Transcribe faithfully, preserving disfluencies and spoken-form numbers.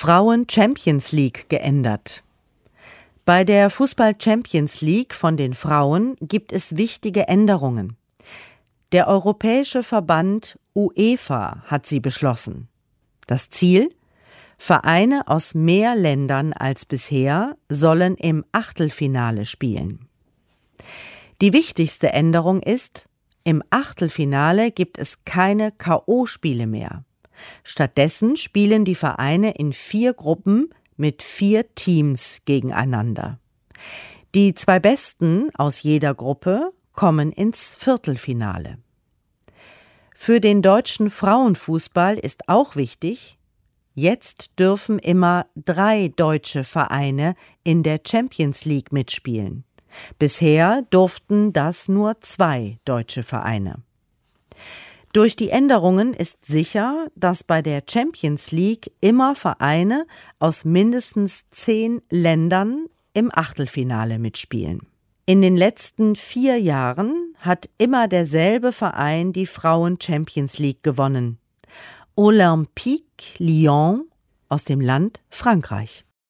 Frauen-Champions League geändert. Bei der Fußball-Champions League von den Frauen gibt es wichtige Änderungen. Der Europäische Verband UEFA hat sie beschlossen. Das Ziel? Vereine aus mehr Ländern als bisher sollen im Achtelfinale spielen. Die wichtigste Änderung ist, im Achtelfinale gibt es keine K O-Spiele mehr. Stattdessen spielen die Vereine in vier Gruppen mit vier Teams gegeneinander. Die zwei Besten aus jeder Gruppe kommen ins Viertelfinale. Für den deutschen Frauenfußball ist auch wichtig, jetzt dürfen immer drei deutsche Vereine in der Champions League mitspielen. Bisher durften das nur zwei deutsche Vereine. Durch die Änderungen ist sicher, dass bei der Champions League immer Vereine aus mindestens zehn Ländern im Achtelfinale mitspielen. In den letzten vier Jahren hat immer derselbe Verein die Frauen-Champions League gewonnen. Olympique Lyon aus dem Land Frankreich.